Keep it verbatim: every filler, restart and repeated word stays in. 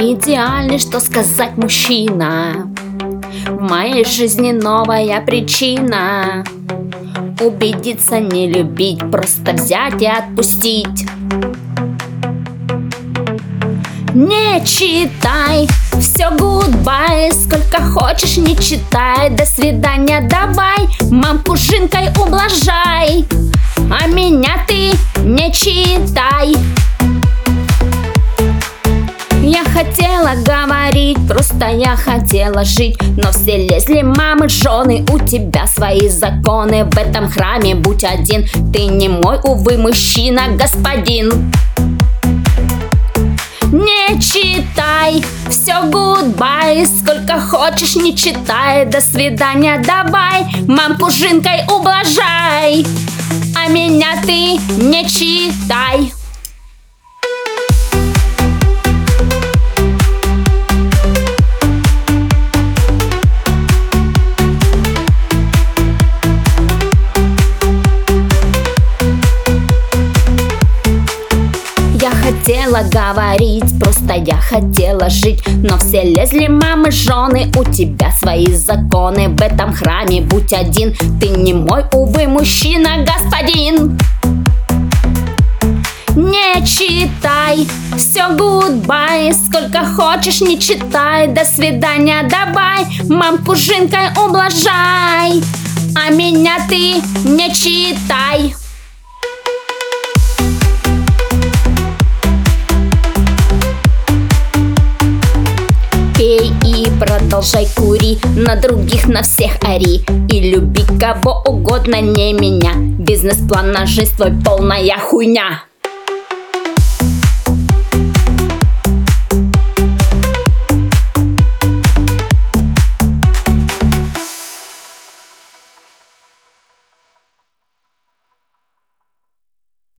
идеальный, что сказать, мужчина. В моей жизни новая причина убедиться, не любить, просто взять и отпустить. Не читай, все гудбай, сколько хочешь не читай. До свидания, давай, мамку жинкой ублажай, а меня ты не читай. Я хотела говорить, просто я хотела жить, но все лезли мамы, жены, у тебя свои законы. В этом храме будь один, ты не мой, увы, мужчина, господин. Не читай, все гудбай, сколько хочешь не читай. До свидания, давай, мамку жинкой ублажай, а меня ты не читай. Я хотела говорить, просто я хотела жить, но все лезли мамы, жены, у тебя свои законы. В этом храме будь один, ты не мой, увы, мужчина, господин. Не читай, все гудбай, сколько хочешь не читай. До свидания, давай, мамку жинкой ублажай, а меня ты не читай. Пей и продолжай кури, на других, на всех ори, и люби кого угодно, не меня. Бизнес-план на жизнь твой полная хуйня.